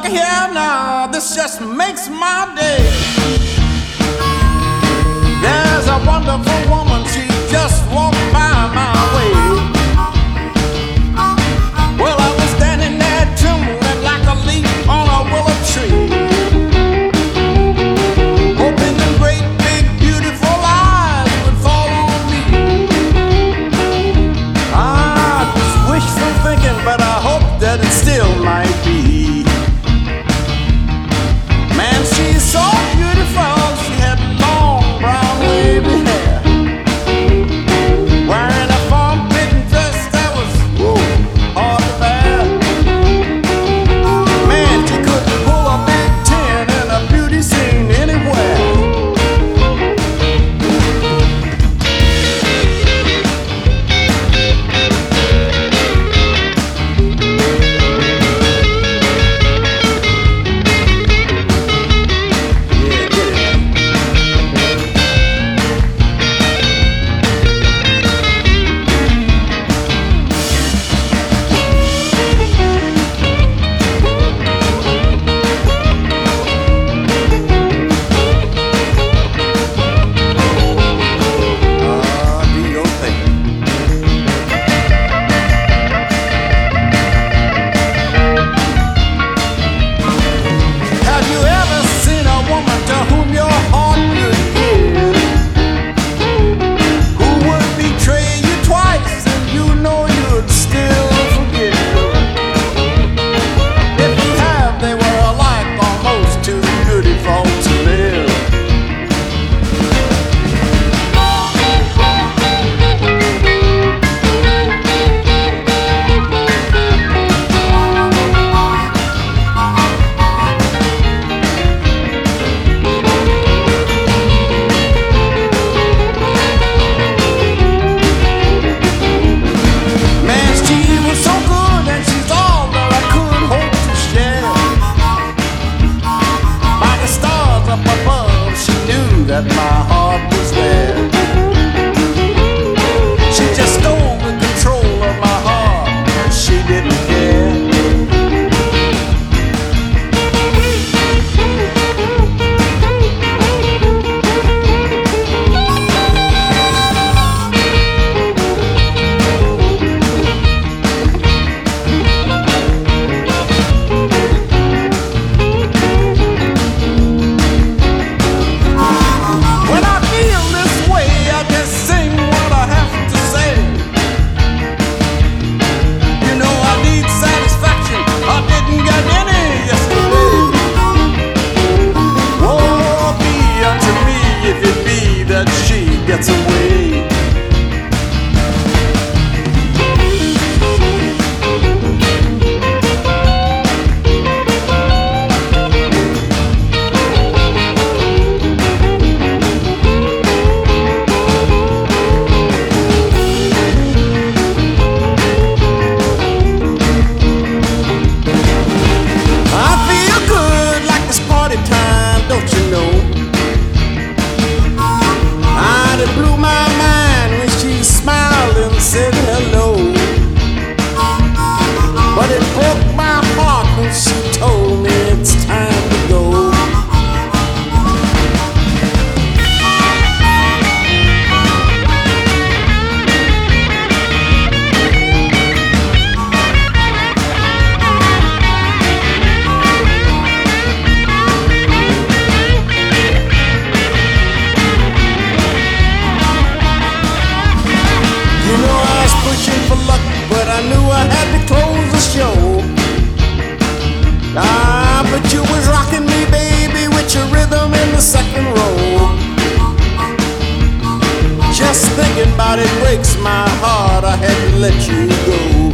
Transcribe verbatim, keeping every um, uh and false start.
here now, this just makes my day. There's a wonderful woman, she just walked by my way. Well, I was standing there trembling like a leaf on a willow tree, hoping them great big beautiful eyes would fall on me. I just wishful thinking, but I hope that it still might be. Man, she's so beautiful, she had long brown wavy hair, wearing a form-fitting dress that was woo, hard to bear. Man, she could pull a big ten in a beauty scene anywhere. That my heart was there. She just stole the control of my heart, and she didn't care. Gets away. I feel good like it's party time, don't you know? It blew my mind when she smiled and said hello, but it broke my heart when she told me it's time to go. But I knew I had to close the show. Ah, but you was rocking me, baby, with your rhythm in the second row. Just thinking about it breaks my heart, I had to let you go.